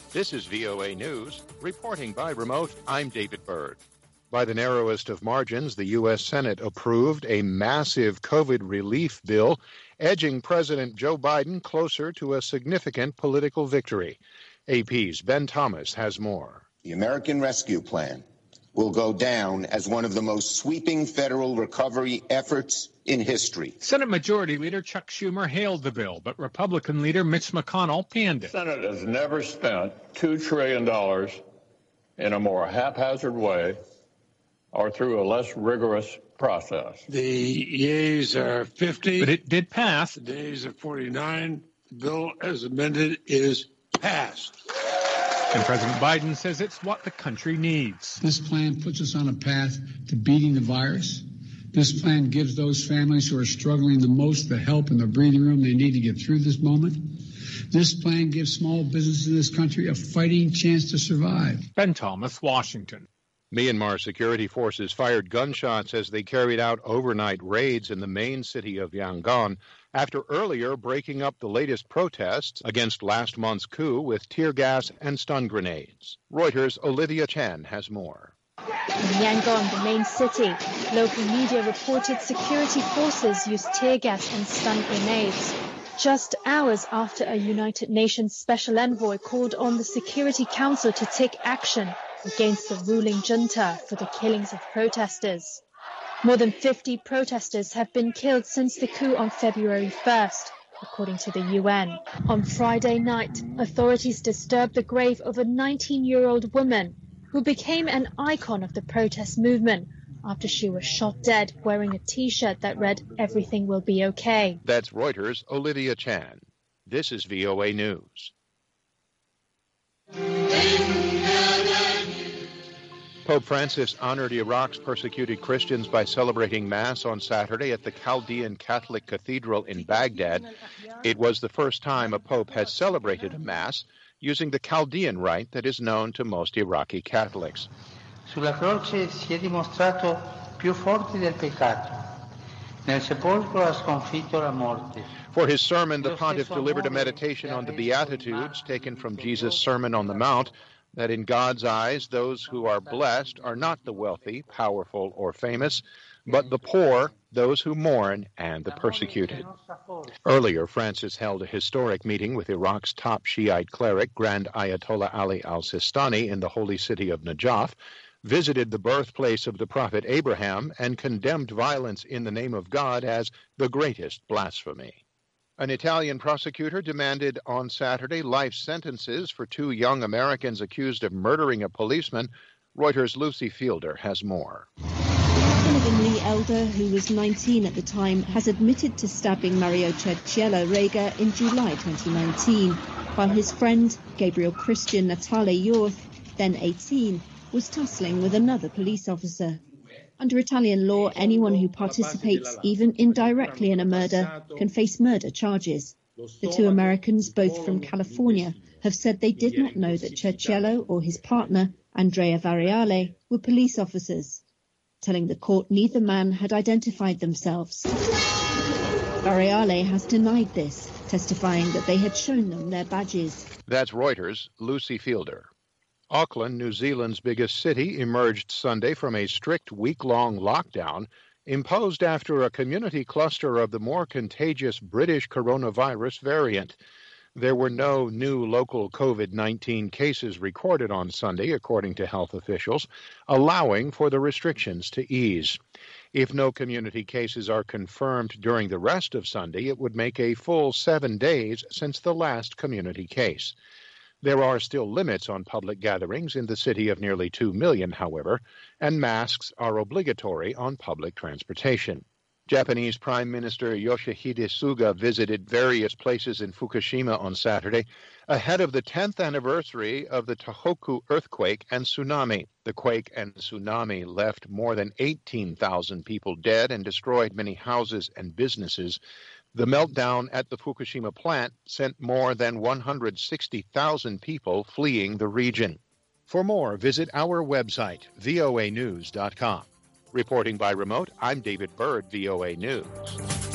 This is VOA News. Reporting by remote, I'm David Byrd. By the narrowest of margins, the U.S. Senate approved a massive COVID relief bill, edging President Joe Biden closer to a significant political victory. AP's Ben Thomas has more. The American Rescue Plan will go down as one of the most sweeping federal recovery efforts in history. Senate Majority Leader Chuck Schumer hailed the bill, but Republican Leader Mitch McConnell panned it. The Senate has never spent $2 trillion in a more haphazard way or through a less rigorous process. The yeas are 50. But it did pass. The nays are 49. The bill as amended is passed. And President Biden says it's what the country needs. This plan puts us on a path to beating the virus. This plan gives those families who are struggling the most the help and the breathing room they need to get through this moment. This plan gives small businesses in this country a fighting chance to survive. Ben Thomas, Washington. Myanmar security forces fired gunshots as they carried out overnight raids in the main city of Yangon after earlier breaking up the latest protests against last month's coup with tear gas and stun grenades. Reuters' Olivia Chan has more. In Yangon, the main city, local media reported security forces used tear gas and stun grenades. Just hours after a United Nations special envoy called on the Security Council to take action against the ruling junta for the killings of protesters. More than 50 protesters have been killed since the coup on February 1st, according to the UN. On Friday night, authorities disturbed the grave of a 19-year-old woman who became an icon of the protest movement after she was shot dead wearing a T-shirt that read, "Everything will be okay." That's Reuters' Olivia Chan. This is VOA News. Pope Francis honored Iraq's persecuted Christians by celebrating Mass on Saturday at the Chaldean Catholic Cathedral in Baghdad. It was the first time a pope has celebrated a Mass using the Chaldean rite that is known to most Iraqi Catholics. Sulla croce si è dimostrato più forte del peccato. Nel sepolcro ha sconfitto la morte. For his sermon, the pontiff delivered a meditation on the Beatitudes taken from Jesus' Sermon on the Mount, that in God's eyes, those who are blessed are not the wealthy, powerful, or famous, but the poor, those who mourn, and the persecuted. Earlier, Francis held a historic meeting with Iraq's top Shiite cleric, Grand Ayatollah Ali al-Sistani, in the holy city of Najaf, visited the birthplace of the prophet Abraham, and condemned violence in the name of God as the greatest blasphemy. An Italian prosecutor demanded on Saturday life sentences for 2 young Americans accused of murdering a policeman. Reuters' Lucy Fielder has more. Sullivan Lee Elder, who was 19 at the time, has admitted to stabbing Mario Cerchiello Rega in July 2019, while his friend, Gabriel Christian Natale Yorth, then 18, was tussling with another police officer. Under Italian law, anyone who participates, even indirectly in a murder, can face murder charges. The 2 Americans, both from California, have said they did not know that Cerchiello or his partner, Andrea Variale, were police officers, telling the court neither man had identified themselves. Variale has denied this, testifying that they had shown them their badges. That's Reuters' Lucy Fielder. Auckland, New Zealand's biggest city, emerged Sunday from a strict week-long lockdown imposed after a community cluster of the more contagious British coronavirus variant. There were no new local COVID-19 cases recorded on Sunday, according to health officials, allowing for the restrictions to ease. If no community cases are confirmed during the rest of Sunday, it would make a full 7 days since the last community case. There are still limits on public gatherings in the city of nearly 2 million, however, and masks are obligatory on public transportation. Japanese Prime Minister Yoshihide Suga visited various places in Fukushima on Saturday ahead of the 10th anniversary of the Tohoku earthquake and tsunami. The quake and tsunami left more than 18,000 people dead and destroyed many houses and businesses. The meltdown at the Fukushima plant sent more than 160,000 people fleeing the region. For more, visit our website, voanews.com. Reporting by remote, I'm David Byrd, VOA News.